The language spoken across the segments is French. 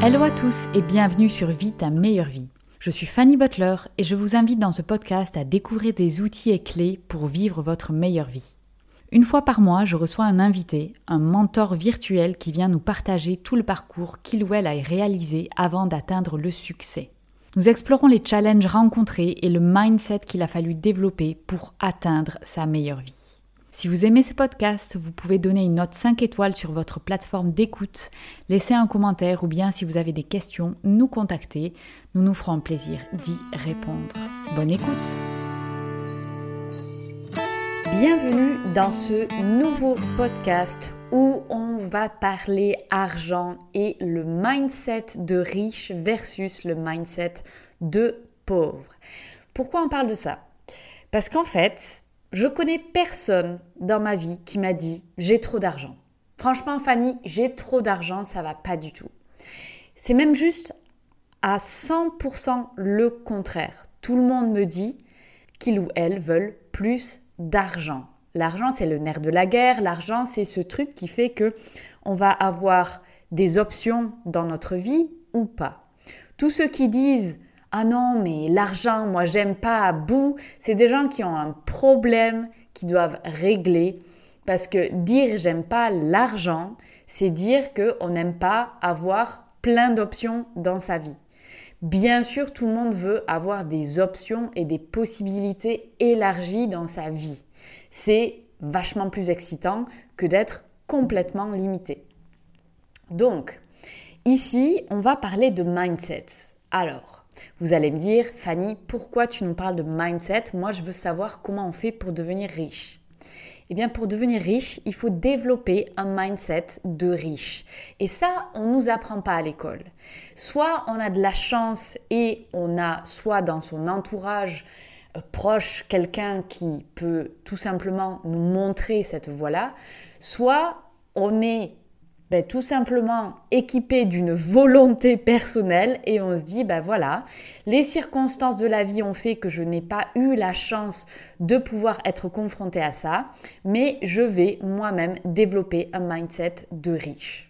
Hello à tous et bienvenue sur Vie ta meilleure vie. Je suis Fanny Butler et je vous invite dans ce podcast à découvrir des outils et clés pour vivre votre meilleure vie. Une fois par mois, je reçois un invité, un mentor virtuel qui vient nous partager tout le parcours qu'il ou elle a réalisé avant d'atteindre le succès. Nous explorons les challenges rencontrés et le mindset qu'il a fallu développer pour atteindre sa meilleure vie. Si vous aimez ce podcast, vous pouvez donner une note 5 étoiles sur votre plateforme d'écoute, laisser un commentaire ou bien si vous avez des questions, nous contacter. Nous nous ferons plaisir d'y répondre. Bonne écoute! Bienvenue dans ce nouveau podcast où on va parler argent et le mindset de riche versus le mindset de pauvre. Pourquoi on parle de ça? Parce qu'en fait, je connais personne dans ma vie qui m'a dit « j'ai trop d'argent ». Franchement, Fanny, j'ai trop d'argent, ça va pas du tout. C'est même juste à 100% le contraire. Tout le monde me dit qu'ils ou elles veulent plus d'argent. L'argent, c'est le nerf de la guerre. L'argent, c'est ce truc qui fait que on va avoir des options dans notre vie ou pas. Tous ceux qui disent « ah non, mais l'argent, moi, j'aime pas à bout », c'est des gens qui ont un problème qu'ils doivent régler. Parce que dire « j'aime pas l'argent », c'est dire qu'on n'aime pas avoir plein d'options dans sa vie. Bien sûr, tout le monde veut avoir des options et des possibilités élargies dans sa vie. C'est vachement plus excitant que d'être complètement limité. Donc, ici, on va parler de mindset. Alors, vous allez me dire, Fanny, pourquoi tu nous parles de mindset? Moi, je veux savoir comment on fait pour devenir riche. Eh bien, pour devenir riche, il faut développer un mindset de riche. Et ça, on ne nous apprend pas à l'école. Soit on a de la chance et on a soit dans son entourage proche quelqu'un qui peut tout simplement nous montrer cette voie-là, soit on est tout simplement équipé d'une volonté personnelle et on se dit, voilà, les circonstances de la vie ont fait que je n'ai pas eu la chance de pouvoir être confronté à ça, mais je vais moi-même développer un mindset de riche.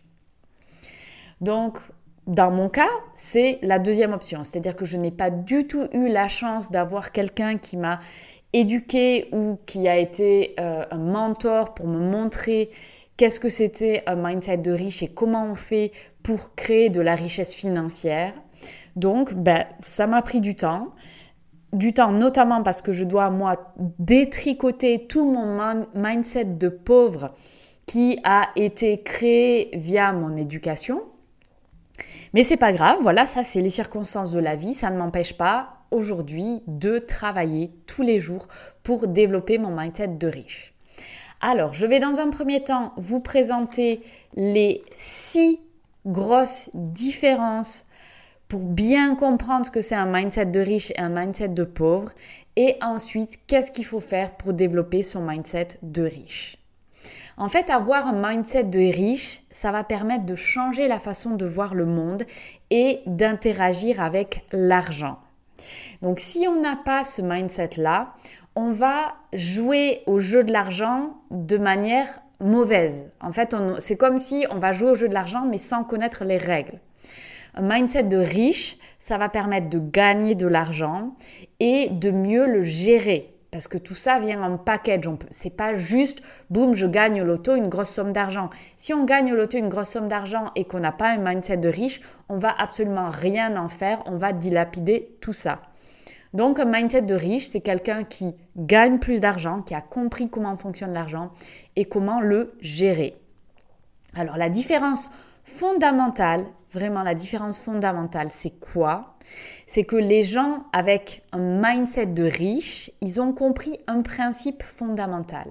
Donc, dans mon cas, c'est la deuxième option, c'est-à-dire que je n'ai pas du tout eu la chance d'avoir quelqu'un qui m'a éduqué ou qui a été un mentor pour me montrer qu'est-ce que c'était un mindset de riche et comment on fait pour créer de la richesse financière. Donc, ça m'a pris du temps notamment parce que je dois, moi, détricoter tout mon mindset de pauvre qui a été créé via mon éducation. Mais c'est pas grave, voilà, ça c'est les circonstances de la vie, ça ne m'empêche pas aujourd'hui de travailler tous les jours pour développer mon mindset de riche. Alors, je vais dans un premier temps vous présenter les 6 grosses différences pour bien comprendre ce que c'est un mindset de riche et un mindset de pauvre. Et ensuite, qu'est-ce qu'il faut faire pour développer son mindset de riche. En fait, avoir un mindset de riche, ça va permettre de changer la façon de voir le monde et d'interagir avec l'argent. Donc, si on n'a pas ce mindset-là, on va jouer au jeu de l'argent de manière mauvaise. En fait, c'est comme si on va jouer au jeu de l'argent mais sans connaître les règles. Un mindset de riche, ça va permettre de gagner de l'argent et de mieux le gérer. Parce que tout ça vient en package. C'est pas juste, boum, je gagne au loto une grosse somme d'argent. Si on gagne au loto une grosse somme d'argent et qu'on n'a pas un mindset de riche, on va absolument rien en faire. On va dilapider tout ça. Donc, un mindset de riche, c'est quelqu'un qui gagne plus d'argent, qui a compris comment fonctionne l'argent et comment le gérer. Alors, la différence fondamentale, vraiment la différence fondamentale, c'est quoi? C'est que les gens avec un mindset de riche, ils ont compris un principe fondamental.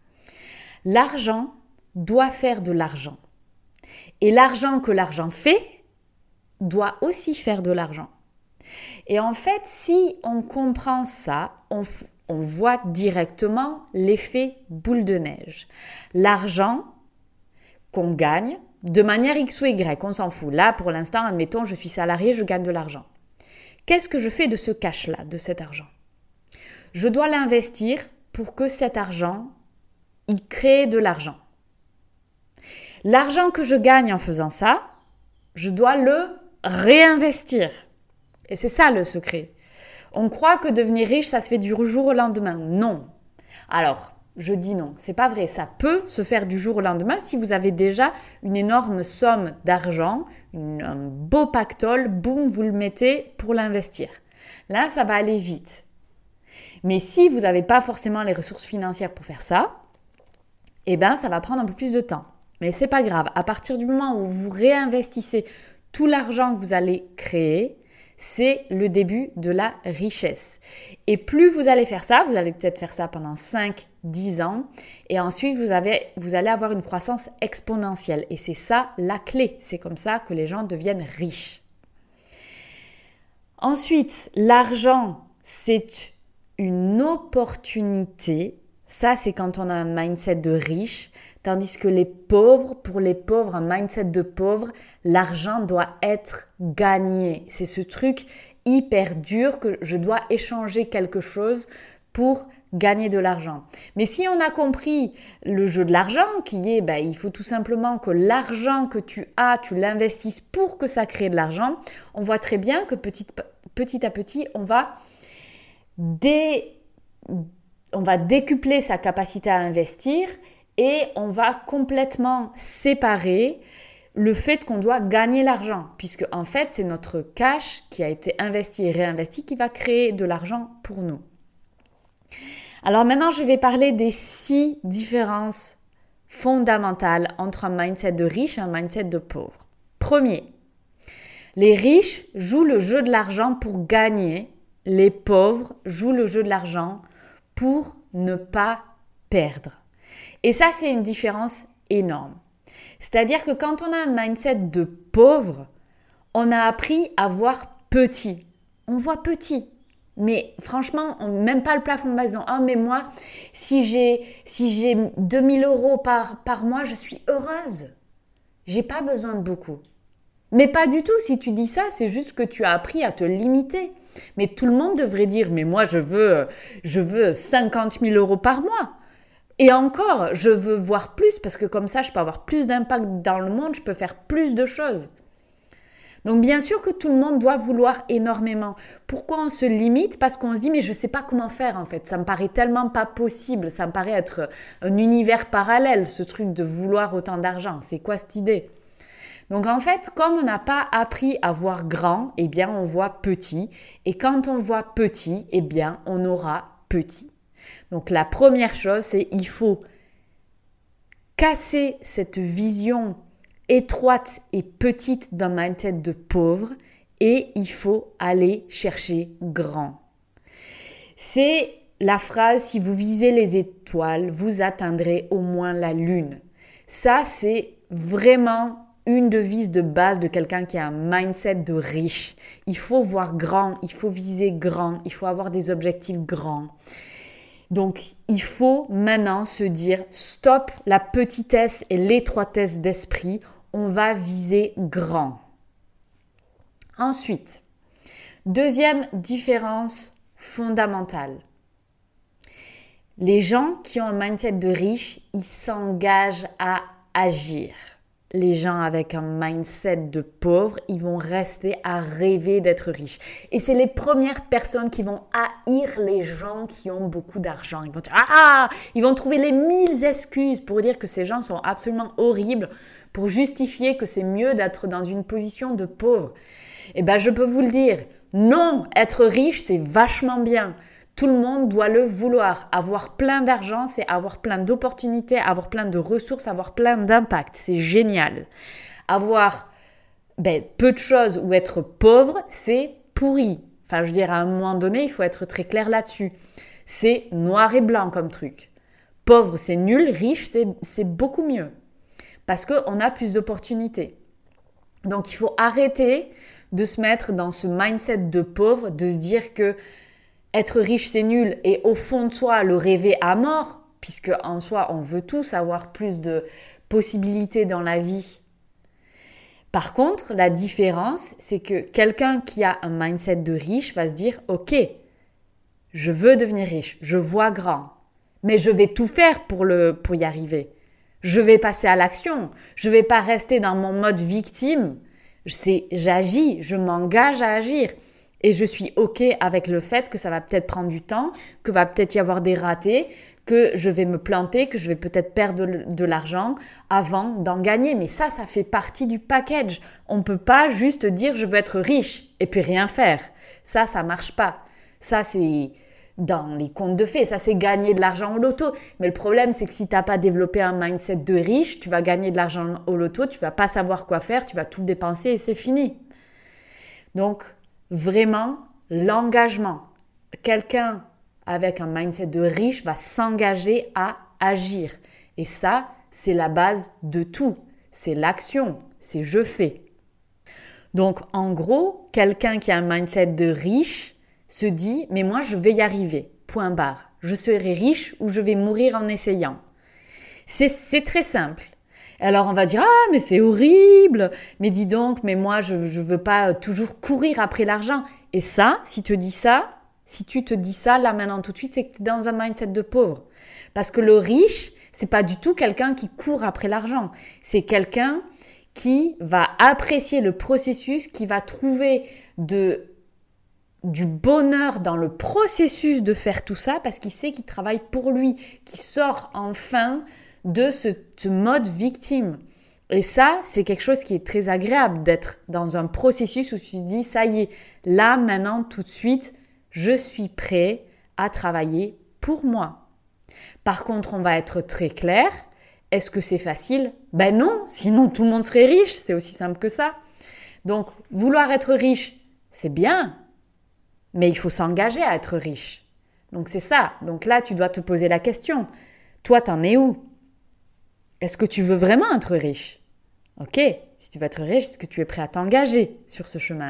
L'argent doit faire de l'argent. Et l'argent que l'argent fait doit aussi faire de l'argent. Et en fait, si on comprend ça, on voit directement l'effet boule de neige. L'argent qu'on gagne, de manière X ou Y, on s'en fout. Là, pour l'instant, admettons, je suis salarié, je gagne de l'argent. Qu'est-ce que je fais de ce cash-là, de cet argent? Je dois l'investir pour que cet argent, il crée de l'argent. L'argent que je gagne en faisant ça, je dois le réinvestir. Et c'est ça le secret. On croit que devenir riche, ça se fait du jour au lendemain. Non. Alors, je dis non, c'est pas vrai. Ça peut se faire du jour au lendemain si vous avez déjà une énorme somme d'argent, un beau pactole, boum, vous le mettez pour l'investir. Là, ça va aller vite. Mais si vous n'avez pas forcément les ressources financières pour faire ça, ça va prendre un peu plus de temps. Mais c'est pas grave. À partir du moment où vous réinvestissez tout l'argent que vous allez créer, c'est le début de la richesse. Et plus vous allez faire ça, vous allez peut-être faire ça pendant 5-10 ans, et ensuite vous allez avoir une croissance exponentielle. Et c'est ça la clé. C'est comme ça que les gens deviennent riches. Ensuite, l'argent, c'est une opportunité. Ça, c'est quand on a un mindset de riche. Tandis que pour les pauvres, un mindset de pauvre, l'argent doit être gagné. C'est ce truc hyper dur que je dois échanger quelque chose pour gagner de l'argent. Mais si on a compris le jeu de l'argent, qui est, il faut tout simplement que l'argent que tu as, tu l'investisses pour que ça crée de l'argent, on voit très bien que petit à petit, on va décupler sa capacité à investir et on va complètement séparer le fait qu'on doit gagner l'argent, puisque en fait, c'est notre cash qui a été investi et réinvesti qui va créer de l'argent pour nous. Alors maintenant, je vais parler des 6 différences fondamentales entre un mindset de riche et un mindset de pauvre. Premier, les riches jouent le jeu de l'argent pour gagner, les pauvres jouent le jeu de l'argent pour ne pas perdre. Et ça, c'est une différence énorme. C'est-à-dire que quand on a un mindset de pauvre, on a appris à voir petit. On voit petit. Mais franchement, même pas le plafond de maison. Ah, mais moi, si j'ai 2000 € par mois, je suis heureuse. J'ai pas besoin de beaucoup. Mais pas du tout. Si tu dis ça, c'est juste que tu as appris à te limiter. Mais tout le monde devrait dire, mais moi, je veux 50 000 € par mois. Et encore, je veux voir plus parce que comme ça, je peux avoir plus d'impact dans le monde, je peux faire plus de choses. Donc bien sûr que tout le monde doit vouloir énormément. Pourquoi on se limite? Parce qu'on se dit mais je ne sais pas comment faire en fait. Ça me paraît tellement pas possible. Ça me paraît être un univers parallèle, ce truc de vouloir autant d'argent. C'est quoi cette idée? Donc en fait, comme on n'a pas appris à voir grand, on voit petit. Et quand on voit petit, on aura petit. Donc la première chose, c'est il faut casser cette vision étroite et petite d'un mindset de pauvre et il faut aller chercher grand. C'est la phrase « si vous visez les étoiles, vous atteindrez au moins la lune ». Ça, c'est vraiment une devise de base de quelqu'un qui a un mindset de riche. Il faut voir grand, il faut viser grand, il faut avoir des objectifs grands. Donc, il faut maintenant se dire stop la petitesse et l'étroitesse d'esprit, on va viser grand. Ensuite, deuxième différence fondamentale. Les gens qui ont un mindset de riche, ils s'engagent à agir. Les gens avec un mindset de pauvre, ils vont rester à rêver d'être riches. Et c'est les premières personnes qui vont haïr les gens qui ont beaucoup d'argent. Ils vont dire « Ah !» Ils vont trouver les 1000 excuses pour dire que ces gens sont absolument horribles, pour justifier que c'est mieux d'être dans une position de pauvre. Je peux vous le dire, non, être riche, c'est vachement bien. Tout le monde doit le vouloir. Avoir plein d'argent, c'est avoir plein d'opportunités, avoir plein de ressources, avoir plein d'impact. C'est génial. Avoir peu de choses ou être pauvre, c'est pourri. Enfin, je veux dire, à un moment donné, il faut être très clair là-dessus. C'est noir et blanc comme truc. Pauvre, c'est nul. Riche, c'est beaucoup mieux. Parce qu'on a plus d'opportunités. Donc, il faut arrêter de se mettre dans ce mindset de pauvre, de se dire que être riche, c'est nul et au fond de soi, le rêver à mort, puisque en soi, on veut tous avoir plus de possibilités dans la vie. Par contre, la différence, c'est que quelqu'un qui a un mindset de riche va se dire « Ok, je veux devenir riche, je vois grand, mais je vais tout faire pour y arriver. Je vais passer à l'action, je ne vais pas rester dans mon mode victime. J'agis, je m'engage à agir. Et je suis OK avec le fait que ça va peut-être prendre du temps, que va peut-être y avoir des ratés, que je vais me planter, que je vais peut-être perdre de l'argent avant d'en gagner. Mais ça fait partie du package. On ne peut pas juste dire je veux être riche et puis rien faire. Ça marche pas. Ça, c'est dans les contes de fées. Ça, c'est gagner de l'argent au loto. Mais le problème, c'est que si tu n'as pas développé un mindset de riche, tu vas gagner de l'argent au loto, tu vas pas savoir quoi faire, tu vas tout dépenser et c'est fini. Donc, vraiment, l'engagement. Quelqu'un avec un mindset de riche va s'engager à agir. Et ça, c'est la base de tout. C'est l'action, c'est je fais. Donc, en gros, quelqu'un qui a un mindset de riche se dit « mais moi, je vais y arriver, point barre. Je serai riche ou je vais mourir en essayant. » C'est très simple. Alors on va dire « ah, mais c'est horrible, mais dis donc, mais moi, je veux pas toujours courir après l'argent. » Et ça, si tu te dis ça, là maintenant tout de suite, c'est que tu es dans un mindset de pauvre. Parce que le riche, c'est pas du tout quelqu'un qui court après l'argent. C'est quelqu'un qui va apprécier le processus, qui va trouver du bonheur dans le processus de faire tout ça parce qu'il sait qu'il travaille pour lui, qu'il sort enfin de ce mode victime. Et ça, c'est quelque chose qui est très agréable d'être dans un processus où tu te dis, ça y est, là, maintenant, tout de suite, je suis prêt à travailler pour moi. Par contre, on va être très clair. Est-ce que c'est facile ? Ben non, sinon tout le monde serait riche, c'est aussi simple que ça. Donc, vouloir être riche, c'est bien, mais il faut s'engager à être riche. Donc, c'est ça. Donc là, tu dois te poser la question. Toi, t'en es où ? Est-ce que tu veux vraiment être riche ? Ok, si tu veux être riche, est-ce que tu es prêt à t'engager sur ce chemin-là ?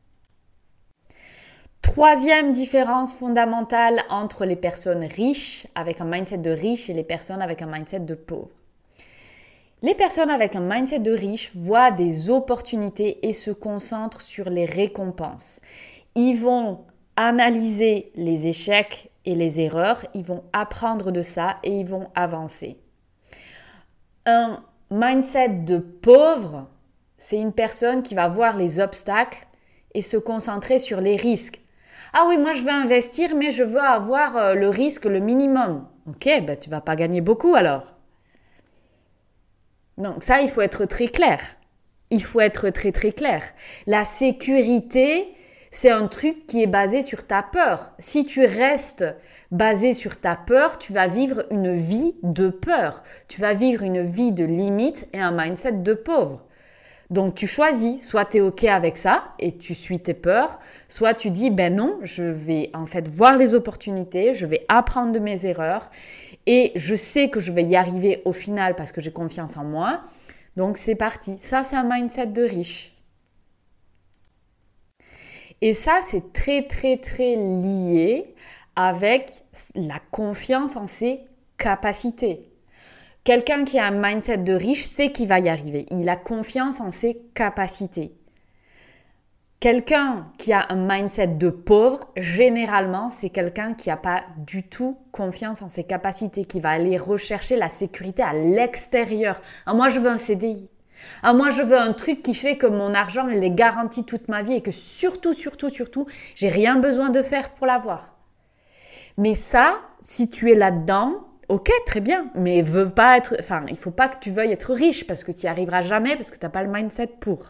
Troisième différence fondamentale entre les personnes riches avec un mindset de riche et les personnes avec un mindset de pauvre. Les personnes avec un mindset de riche voient des opportunités et se concentrent sur les récompenses. Ils vont analyser les échecs et les erreurs, ils vont apprendre de ça et ils vont avancer. Un mindset de pauvre, c'est une personne qui va voir les obstacles et se concentrer sur les risques. Ah oui, moi je veux investir, mais je veux avoir le risque le minimum. Ok, ben tu vas pas gagner beaucoup alors. Donc ça, il faut être très clair. Il faut être très très clair. La sécurité, c'est un truc qui est basé sur ta peur. Si tu restes basé sur ta peur, tu vas vivre une vie de peur. Tu vas vivre une vie de limite et un mindset de pauvre. Donc tu choisis, soit tu es OK avec ça et tu suis tes peurs, soit tu dis ben non, je vais en fait voir les opportunités, je vais apprendre de mes erreurs et je sais que je vais y arriver au final parce que j'ai confiance en moi. Donc c'est parti. Ça, c'est un mindset de riche. Et ça, c'est très très très lié avec la confiance en ses capacités. Quelqu'un qui a un mindset de riche sait qu'il va y arriver. Il a confiance en ses capacités. Quelqu'un qui a un mindset de pauvre, généralement, c'est quelqu'un qui n'a pas du tout confiance en ses capacités, qui va aller rechercher la sécurité à l'extérieur. Ah, moi, je veux un CDI. Ah, moi, je veux un truc qui fait que mon argent, il est garanti toute ma vie et que surtout, j'ai rien besoin de faire pour l'avoir. Mais ça, si tu es là-dedans, ok, très bien, mais il ne faut pas que tu veuilles être riche parce que tu n'y arriveras jamais parce que tu n'as pas le mindset pour.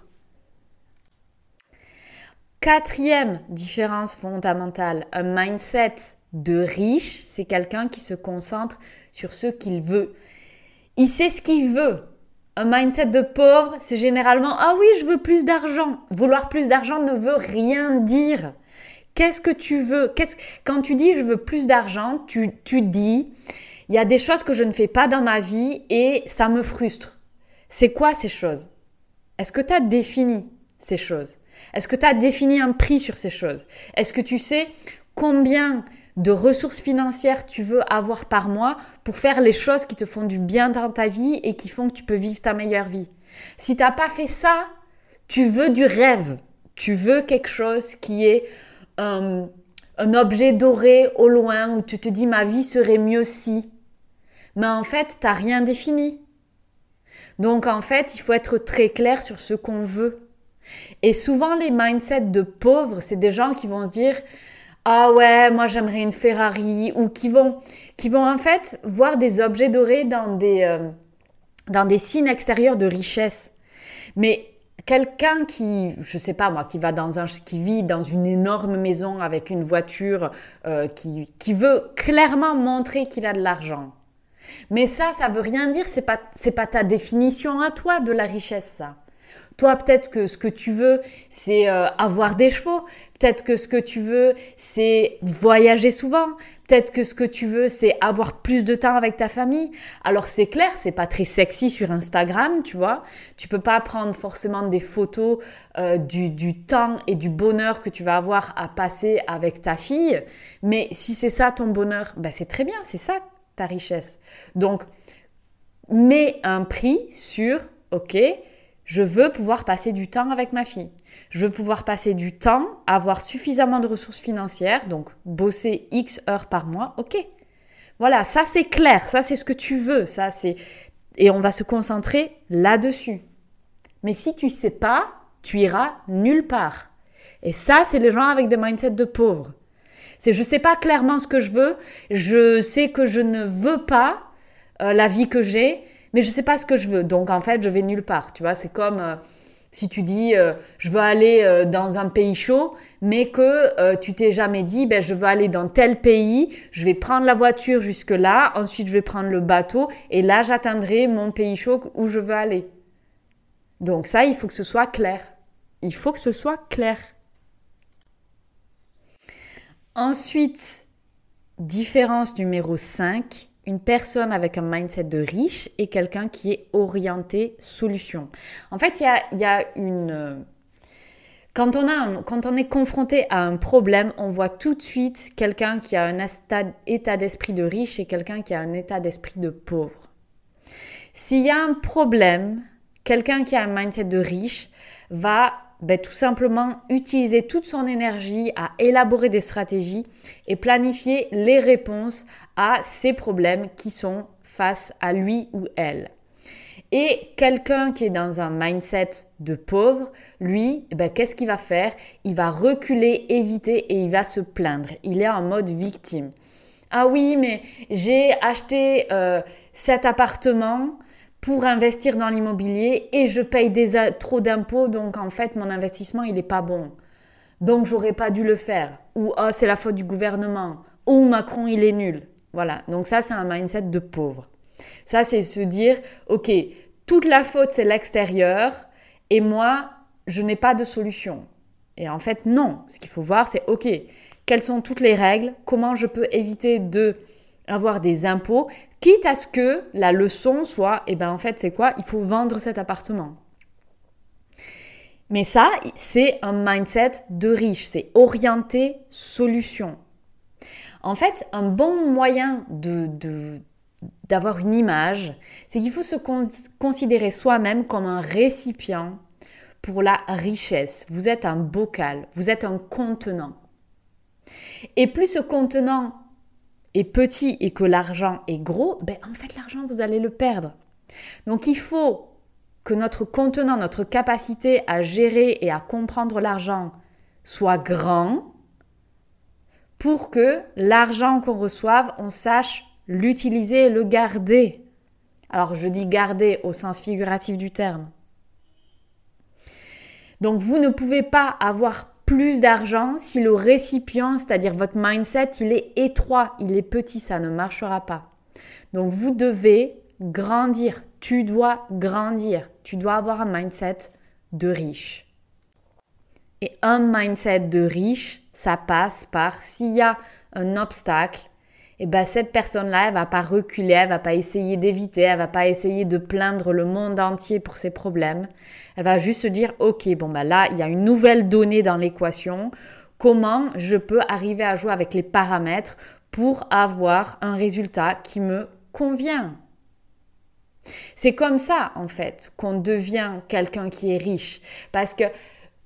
Quatrième différence fondamentale, un mindset de riche, c'est quelqu'un qui se concentre sur ce qu'il veut. Il sait ce qu'il veut. Un mindset de pauvre, c'est généralement « Ah oui, je veux plus d'argent ». Vouloir plus d'argent ne veut rien dire. Qu'est-ce que tu veux ? Quand tu dis « je veux plus d'argent », tu dis « il y a des choses que je ne fais pas dans ma vie et ça me frustre ». C'est quoi ces choses ? Est-ce que tu as défini ces choses ? Est-ce que tu as défini un prix sur ces choses ? Est-ce que tu sais combien de ressources financières tu veux avoir par mois pour faire les choses qui te font du bien dans ta vie et qui font que tu peux vivre ta meilleure vie ? Si tu n'as pas fait ça, tu veux du rêve. Tu veux quelque chose qui est un objet doré au loin où tu te dis « ma vie serait mieux si ». Mais en fait, tu n'as rien défini. Donc en fait, il faut être très clair sur ce qu'on veut. Et souvent, les mindsets de pauvres, c'est des gens qui vont se dire « Ah ouais, moi j'aimerais une Ferrari » ou qui vont en fait voir des objets dorés dans des signes extérieurs de richesse. Mais quelqu'un qui, je sais pas moi, qui vit dans une énorme maison avec une voiture, qui veut clairement montrer qu'il a de l'argent. Mais ça veut rien dire, c'est pas ta définition à toi de la richesse, ça. Toi, peut-être que ce que tu veux, c'est avoir des chevaux. Peut-être que ce que tu veux, c'est voyager souvent. Peut-être que ce que tu veux, c'est avoir plus de temps avec ta famille. Alors, c'est clair, c'est pas très sexy sur Instagram, tu vois. Tu peux pas prendre forcément des photos du temps et du bonheur que tu vas avoir à passer avec ta fille. Mais si c'est ça ton bonheur, ben c'est très bien, c'est ça ta richesse. Donc, mets un prix sur, ok, je veux pouvoir passer du temps avec ma fille. Je veux pouvoir passer du temps, avoir suffisamment de ressources financières, donc bosser X heures par mois, ok. Voilà, ça c'est clair, ça c'est ce que tu veux, et on va se concentrer là-dessus. Mais si tu sais pas, tu iras nulle part. Et ça, c'est les gens avec des mindsets de pauvres. C'est je sais pas clairement ce que je veux, je sais que je ne veux pas la vie que j'ai, mais je sais pas ce que je veux. Donc, en fait, je vais nulle part. Tu vois, c'est comme si tu dis je veux aller dans un pays chaud, mais que tu t'es jamais dit je veux aller dans tel pays, je vais prendre la voiture jusque là, ensuite je vais prendre le bateau et là j'atteindrai mon pays chaud où je veux aller. Donc ça, il faut que ce soit clair. Il faut que ce soit clair. Ensuite, différence numéro 5. Une personne avec un mindset de riche et quelqu'un qui est orienté solution. En fait, il y a une... Quand on est confronté à un problème, on voit tout de suite quelqu'un qui a un état d'esprit de riche et quelqu'un qui a un état d'esprit de pauvre. S'il y a un problème, quelqu'un qui a un mindset de riche va tout simplement utiliser toute son énergie à élaborer des stratégies et planifier les réponses à ces problèmes qui sont face à lui ou elle. Et quelqu'un qui est dans un mindset de pauvre, lui, qu'est-ce qu'il va faire? Il va reculer, éviter et il va se plaindre. Il est en mode victime. Ah oui, mais j'ai acheté cet appartement pour investir dans l'immobilier et je paye trop d'impôts, donc en fait mon investissement il n'est pas bon. Donc j'aurais pas dû le faire. Ou c'est la faute du gouvernement. Ou Macron il est nul. Voilà, donc ça c'est un mindset de pauvre. Ça c'est se dire, ok, toute la faute c'est l'extérieur et moi je n'ai pas de solution. Et en fait non, ce qu'il faut voir c'est ok, quelles sont toutes les règles, comment je peux éviter avoir des impôts, quitte à ce que la leçon soit, en fait, c'est quoi? Il faut vendre cet appartement. Mais ça, c'est un mindset de riche, c'est orienté solution. En fait, un bon moyen d'avoir une image, c'est qu'il faut se considérer soi-même comme un récipient pour la richesse. Vous êtes un bocal, vous êtes un contenant. Et plus ce contenant est petit et que l'argent est gros, en fait l'argent vous allez le perdre. Donc il faut que notre contenant, notre capacité à gérer et à comprendre l'argent soit grand pour que l'argent qu'on reçoive, on sache l'utiliser et le garder. Alors je dis garder au sens figuratif du terme. Donc vous ne pouvez pas avoir plus d'argent si le récipient, c'est-à-dire votre mindset, il est étroit, il est petit, ça ne marchera pas. Donc vous devez grandir, tu dois grandir, tu dois avoir un mindset de riche. Et un mindset de riche, ça passe par, s'il y a un obstacle, cette personne-là, elle va pas reculer, elle va pas essayer d'éviter, elle va pas essayer de plaindre le monde entier pour ses problèmes. Elle va juste se dire, ok, là, il y a une nouvelle donnée dans l'équation. Comment je peux arriver à jouer avec les paramètres pour avoir un résultat qui me convient? C'est comme ça, en fait, qu'on devient quelqu'un qui est riche. Parce que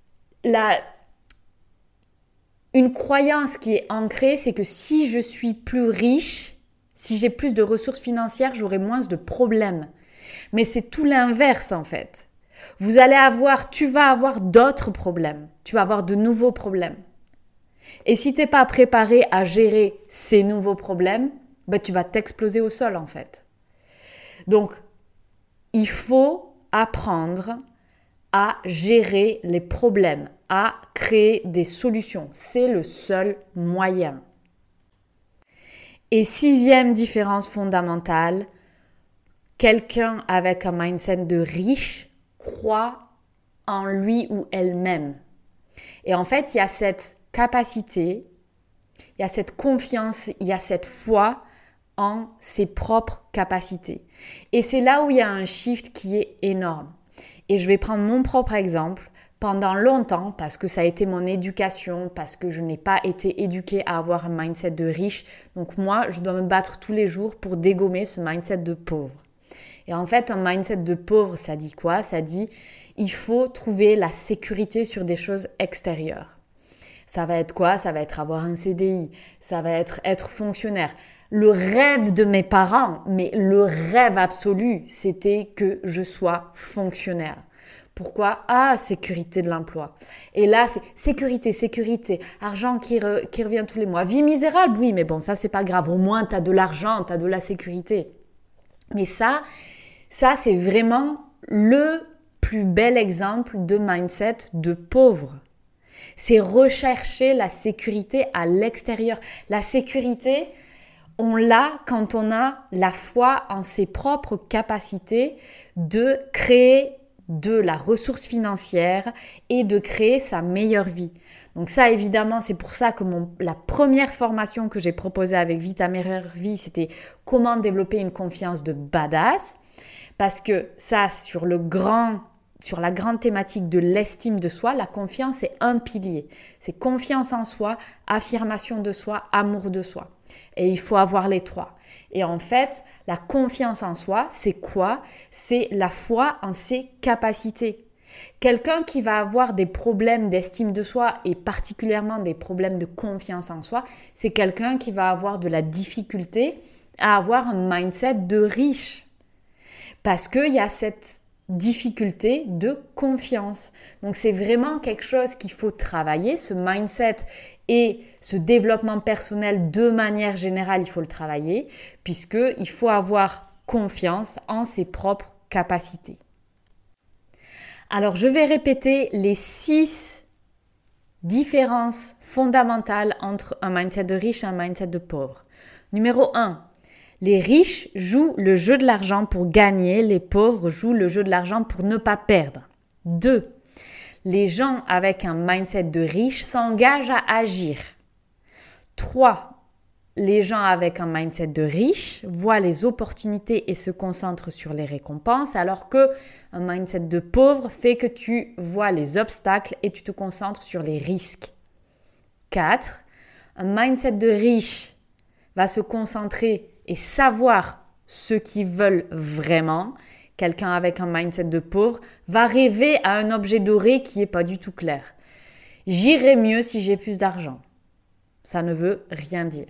une croyance qui est ancrée, c'est que si je suis plus riche, si j'ai plus de ressources financières, j'aurai moins de problèmes. Mais c'est tout l'inverse en fait. Tu vas avoir d'autres problèmes. Tu vas avoir de nouveaux problèmes. Et si tu n'es pas préparé à gérer ces nouveaux problèmes, tu vas t'exploser au sol en fait. Donc, il faut apprendre à gérer les problèmes, à créer des solutions. C'est le seul moyen. Et 6e différence fondamentale, quelqu'un avec un mindset de riche croit en lui ou elle-même. Et en fait, il y a cette capacité, il y a cette confiance, il y a cette foi en ses propres capacités. Et c'est là où il y a un shift qui est énorme. Et je vais prendre mon propre exemple. Pendant longtemps, parce que ça a été mon éducation, parce que je n'ai pas été éduquée à avoir un mindset de riche, donc moi, je dois me battre tous les jours pour dégommer ce mindset de pauvre. Et en fait, un mindset de pauvre, ça dit quoi? Ça dit, il faut trouver la sécurité sur des choses extérieures. Ça va être quoi? Ça va être avoir un CDI, ça va être fonctionnaire. Le rêve de mes parents, mais le rêve absolu, c'était que je sois fonctionnaire. Pourquoi? Sécurité de l'emploi. Et là, c'est sécurité, argent qui revient tous les mois. Vie misérable, oui, mais bon, ça, c'est pas grave. Au moins, tu as de l'argent, tu as de la sécurité. Mais ça, c'est vraiment le plus bel exemple de mindset de pauvre. C'est rechercher la sécurité à l'extérieur. La sécurité, on l'a quand on a la foi en ses propres capacités de créer de la ressource financière et de créer sa meilleure vie. Donc ça, évidemment, c'est pour ça que la première formation que j'ai proposée avec Vie ta meilleure vie, c'était comment développer une confiance de badass. Parce que ça, sur la grande thématique de l'estime de soi, la confiance est un pilier. C'est confiance en soi, affirmation de soi, amour de soi. Et il faut avoir les trois. Et en fait, la confiance en soi, c'est quoi? C'est la foi en ses capacités. Quelqu'un qui va avoir des problèmes d'estime de soi et particulièrement des problèmes de confiance en soi, c'est quelqu'un qui va avoir de la difficulté à avoir un mindset de riche. Parce qu'il y a cette difficulté de confiance. Donc c'est vraiment quelque chose qu'il faut travailler, ce mindset et ce développement personnel de manière générale, il faut le travailler puisqu'il faut avoir confiance en ses propres capacités. Alors je vais répéter les 6 différences fondamentales entre un mindset de riche et un mindset de pauvre. Numéro 1. Les riches jouent le jeu de l'argent pour gagner, les pauvres jouent le jeu de l'argent pour ne pas perdre. 2. Les gens avec un mindset de riche s'engagent à agir. 3. Les gens avec un mindset de riche voient les opportunités et se concentrent sur les récompenses, alors que un mindset de pauvre fait que tu vois les obstacles et tu te concentres sur les risques. 4. Un mindset de riche va se concentrer et savoir ce qu'ils veulent vraiment. Quelqu'un avec un mindset de pauvre va rêver à un objet doré qui n'est pas du tout clair. J'irai mieux si j'ai plus d'argent. Ça ne veut rien dire.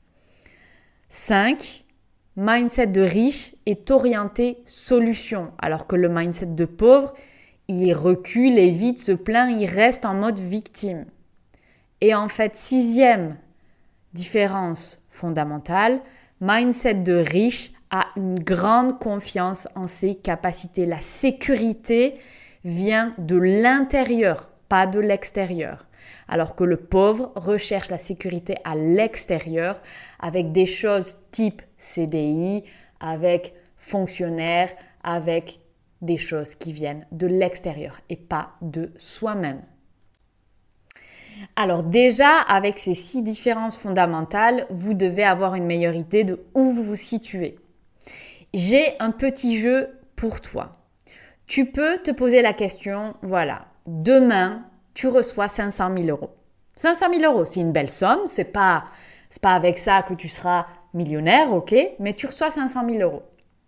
5. Mindset de riche est orienté solution, alors que le mindset de pauvre, il recule, évite, se plaint, il reste en mode victime. Et en fait, 6e différence fondamentale, mindset de riche a une grande confiance en ses capacités. La sécurité vient de l'intérieur, pas de l'extérieur. Alors que le pauvre recherche la sécurité à l'extérieur avec des choses type CDI, avec fonctionnaire, avec des choses qui viennent de l'extérieur et pas de soi-même. Alors déjà, avec ces 6 différences fondamentales, vous devez avoir une meilleure idée de où vous vous situez. J'ai un petit jeu pour toi. Tu peux te poser la question, voilà, demain, tu reçois 500 000 euros. 500 000 euros, c'est une belle somme, c'est pas avec ça que tu seras millionnaire, ok, mais tu reçois 500 000 euros.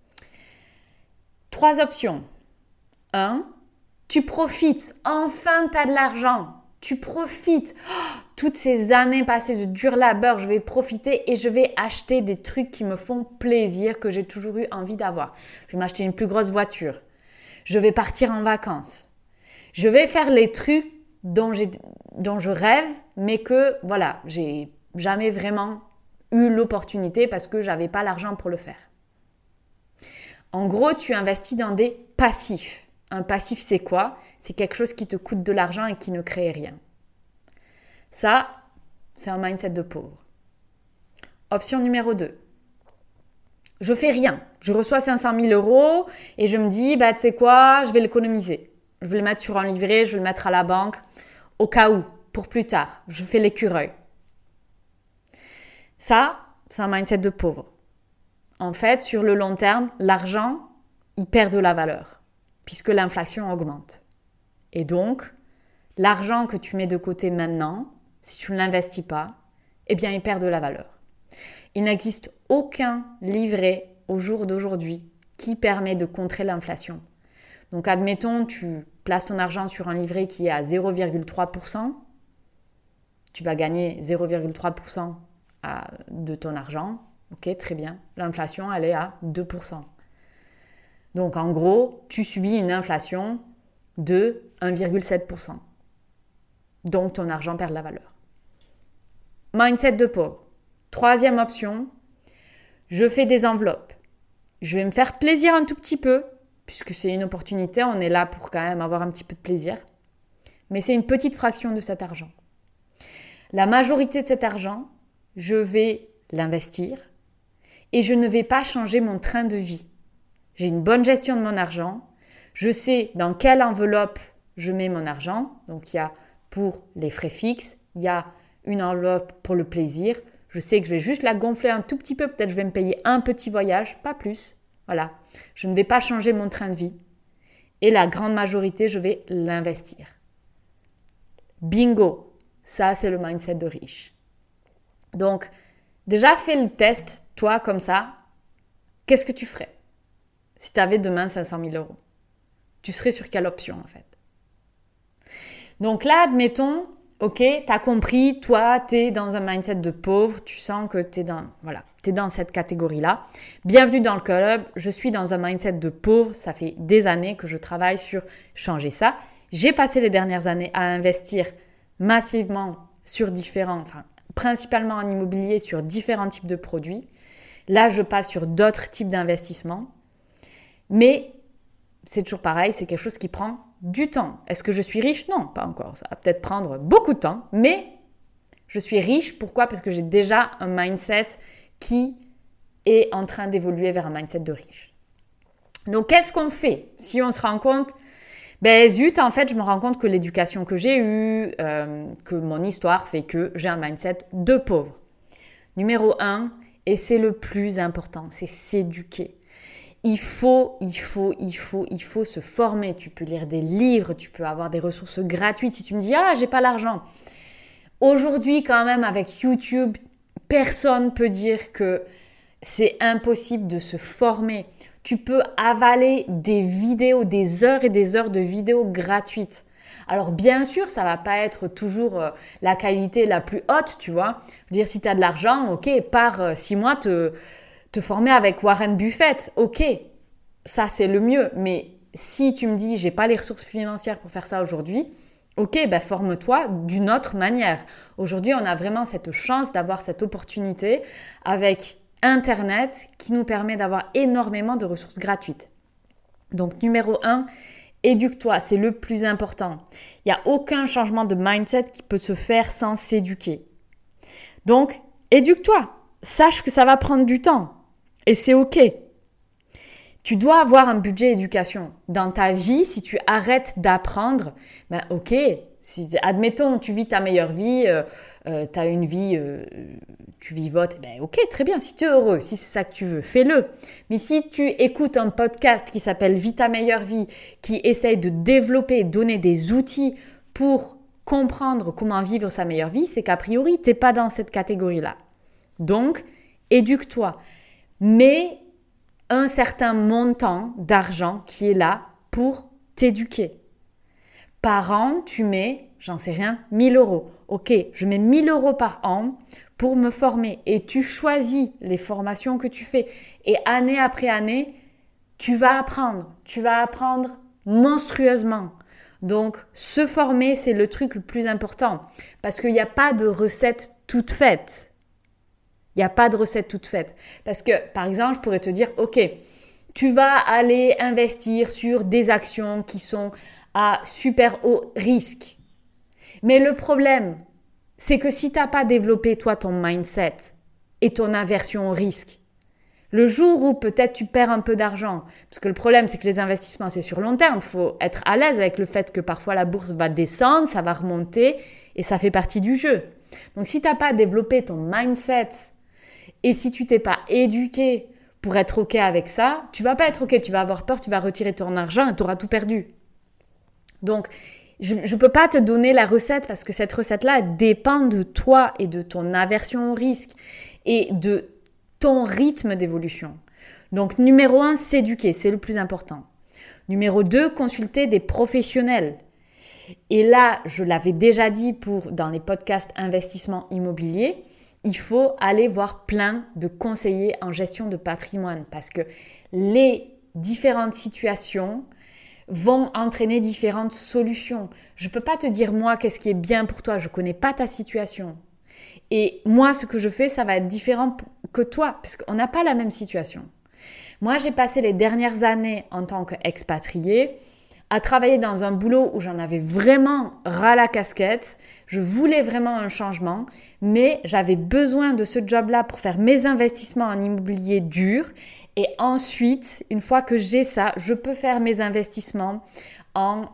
3 options. 1, tu profites, enfin tu as de l'argent. Tu profites. Toutes ces années passées de dur labeur, je vais profiter et je vais acheter des trucs qui me font plaisir, que j'ai toujours eu envie d'avoir. Je vais m'acheter une plus grosse voiture. Je vais partir en vacances. Je vais faire les trucs dont je rêve, mais que, voilà, j'ai jamais vraiment eu l'opportunité parce que j'avais pas l'argent pour le faire. En gros, tu investis dans des passifs. Un passif, c'est quoi? C'est quelque chose qui te coûte de l'argent et qui ne crée rien. Ça, c'est un mindset de pauvre. Option numéro 2. Je fais rien. Je reçois 500 000 euros et je me dis, tu sais quoi, je vais l'économiser. Je vais le mettre sur un livret, je vais le mettre à la banque au cas où, pour plus tard. Je fais l'écureuil. Ça, c'est un mindset de pauvre. En fait, sur le long terme, l'argent, il perd de la valeur puisque l'inflation augmente. Et donc, l'argent que tu mets de côté maintenant, si tu ne l'investis pas, eh bien, il perd de la valeur. Il n'existe aucun livret au jour d'aujourd'hui qui permet de contrer l'inflation. Donc, admettons, tu places ton argent sur un livret qui est à 0,3%, tu vas gagner 0,3% de ton argent. Ok, très bien. L'inflation, elle est à 2%. Donc, en gros, tu subis une inflation de 1,7%. Donc, ton argent perd de la valeur. Mindset de pauvre. Troisième option, je fais des enveloppes. Je vais me faire plaisir un tout petit peu, puisque c'est une opportunité, on est là pour quand même avoir un petit peu de plaisir. Mais c'est une petite fraction de cet argent. La majorité de cet argent, je vais l'investir et je ne vais pas changer mon train de vie. J'ai une bonne gestion de mon argent. Je sais dans quelle enveloppe je mets mon argent. Donc, il y a pour les frais fixes, il y a une enveloppe pour le plaisir. Je sais que je vais juste la gonfler un tout petit peu. Peut-être je vais me payer un petit voyage, pas plus. Voilà. Je ne vais pas changer mon train de vie. Et la grande majorité, je vais l'investir. Bingo! Ça, c'est le mindset de riche. Donc, déjà fais le test, toi, comme ça. Qu'est-ce que tu ferais si tu avais demain 500 000 euros? Tu serais sur quelle option, en fait? Donc là, admettons, ok, tu as compris, toi, tu es dans un mindset de pauvre, tu sens que tu es dans cette catégorie-là. Bienvenue dans le club, je suis dans un mindset de pauvre, ça fait des années que je travaille sur changer ça. J'ai passé les dernières années à investir massivement sur principalement en immobilier, sur différents types de produits. Là, je passe sur d'autres types d'investissements. Mais c'est toujours pareil, c'est quelque chose qui prend du temps. Est-ce que je suis riche? Non, pas encore. Ça va peut-être prendre beaucoup de temps, mais je suis riche. Pourquoi? Parce que j'ai déjà un mindset qui est en train d'évoluer vers un mindset de riche. Donc, qu'est-ce qu'on fait si on se rend compte? En fait, je me rends compte que l'éducation que j'ai eue, que mon histoire fait que j'ai un mindset de pauvre. Numéro 1, et c'est le plus important, c'est s'éduquer. Il faut se former. Tu peux lire des livres, tu peux avoir des ressources gratuites. Si tu me dis, j'ai pas l'argent. Aujourd'hui, quand même, avec YouTube, personne ne peut dire que c'est impossible de se former. Tu peux avaler des vidéos, des heures et des heures de vidéos gratuites. Alors bien sûr, ça va pas être toujours la qualité la plus haute, tu vois. Je veux dire, si tu as de l'argent, ok, pars 6 mois te former avec Warren Buffett, ok, ça c'est le mieux. Mais si tu me dis, j'ai pas les ressources financières pour faire ça aujourd'hui, ok, forme-toi d'une autre manière. Aujourd'hui, on a vraiment cette chance d'avoir cette opportunité avec Internet qui nous permet d'avoir énormément de ressources gratuites. Donc, numéro 1, éduque-toi, c'est le plus important. Il n'y a aucun changement de mindset qui peut se faire sans s'éduquer. Donc, éduque-toi. Sache que ça va prendre du temps. Et c'est ok. Tu dois avoir un budget éducation. Dans ta vie, si tu arrêtes d'apprendre, ok, admettons, tu vis ta meilleure vie, tu as une vie, tu vivotes, ok, très bien, si tu es heureux, si c'est ça que tu veux, fais-le. Mais si tu écoutes un podcast qui s'appelle « Vis ta meilleure vie », qui essaye de développer, donner des outils pour comprendre comment vivre sa meilleure vie, c'est qu'a priori, tu n'es pas dans cette catégorie-là. Donc, éduque-toi. Mais un certain montant d'argent qui est là pour t'éduquer. Par an, tu mets, j'en sais rien, 1000 euros. Ok, je mets 1000 euros par an pour me former et tu choisis les formations que tu fais. Et année après année, tu vas apprendre monstrueusement. Donc, se former, c'est le truc le plus important parce qu'il n'y a pas de recette toute faite. Il n'y a pas de recette toute faite. Parce que, par exemple, je pourrais te dire, ok, tu vas aller investir sur des actions qui sont à super haut risque. Mais le problème, c'est que si tu n'as pas développé toi ton mindset et ton aversion au risque, le jour où peut-être tu perds un peu d'argent, parce que le problème c'est que les investissements c'est sur long terme, il faut être à l'aise avec le fait que parfois la bourse va descendre, ça va remonter et ça fait partie du jeu. Donc si tu n'as pas développé ton mindset et si tu t'es pas éduqué pour être OK avec ça, tu vas pas être OK, tu vas avoir peur, tu vas retirer ton argent et tu auras tout perdu. Donc, je ne peux pas te donner la recette parce que cette recette-là dépend de toi et de ton aversion au risque et de ton rythme d'évolution. Donc, numéro 1, s'éduquer, c'est le plus important. Numéro 2, consulter des professionnels. Et là, je l'avais déjà dit dans les podcasts investissement immobilier, il faut aller voir plein de conseillers en gestion de patrimoine parce que les différentes situations vont entraîner différentes solutions. Je ne peux pas te dire moi qu'est-ce qui est bien pour toi, je ne connais pas ta situation. Et moi, ce que je fais, ça va être différent que toi parce qu'on n'a pas la même situation. Moi, j'ai passé les dernières années en tant qu'expatriée à travailler dans un boulot où j'en avais vraiment ras la casquette. Je voulais vraiment un changement, mais j'avais besoin de ce job-là pour faire mes investissements en immobilier dur. Et ensuite, une fois que j'ai ça, je peux faire mes investissements en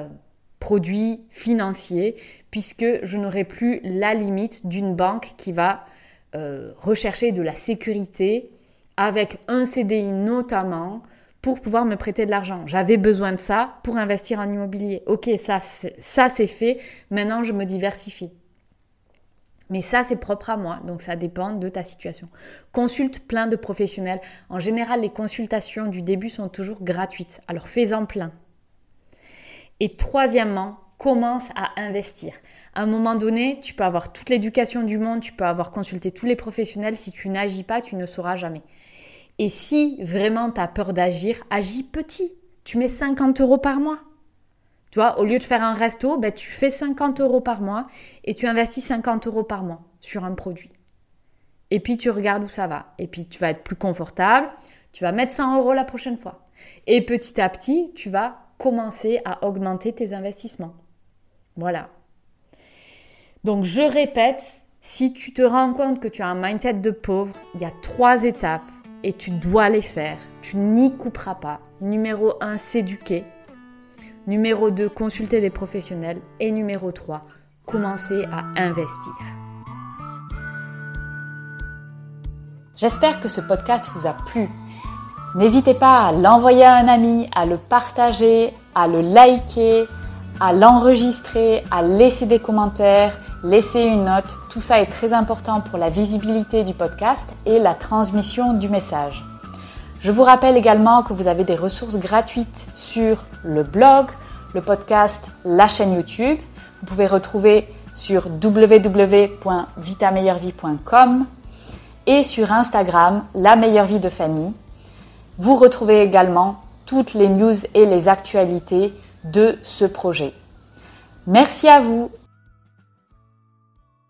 produits financiers puisque je n'aurai plus la limite d'une banque qui va rechercher de la sécurité avec un CDI notamment pour pouvoir me prêter de l'argent. J'avais besoin de ça pour investir en immobilier. Ok, ça c'est fait. Maintenant, je me diversifie. Mais ça, c'est propre à moi, donc ça dépend de ta situation. Consulte plein de professionnels. En général, les consultations du début sont toujours gratuites. Alors, fais-en plein. Et troisièmement, commence à investir. À un moment donné, tu peux avoir toute l'éducation du monde, tu peux avoir consulté tous les professionnels. Si tu n'agis pas, tu ne sauras jamais. Et si vraiment tu as peur d'agir, agis petit. Tu mets 50 € par mois. Tu vois, au lieu de faire un resto, tu fais 50 € par mois et tu investis 50 € par mois sur un produit. Et puis, tu regardes où ça va. Et puis, tu vas être plus confortable. Tu vas mettre 100 € la prochaine fois. Et petit à petit, tu vas commencer à augmenter tes investissements. Voilà. Donc, je répète, si tu te rends compte que tu as un mindset de pauvre, il y a 3 étapes et tu dois les faire. Tu n'y couperas pas. Numéro 1, s'éduquer. Numéro 2, consulter des professionnels. Et numéro 3, commencer à investir. J'espère que ce podcast vous a plu. N'hésitez pas à l'envoyer à un ami, à le partager, à le liker, à l'enregistrer, à laisser des commentaires, laisser une note. Tout ça est très important pour la visibilité du podcast et la transmission du message. Je vous rappelle également que vous avez des ressources gratuites sur le blog, le podcast, la chaîne YouTube. Vous pouvez retrouver sur www.vitameilleurvie.com et sur Instagram, La Meilleure Vie de Fanny. Vous retrouvez également toutes les news et les actualités de ce projet. Merci à vous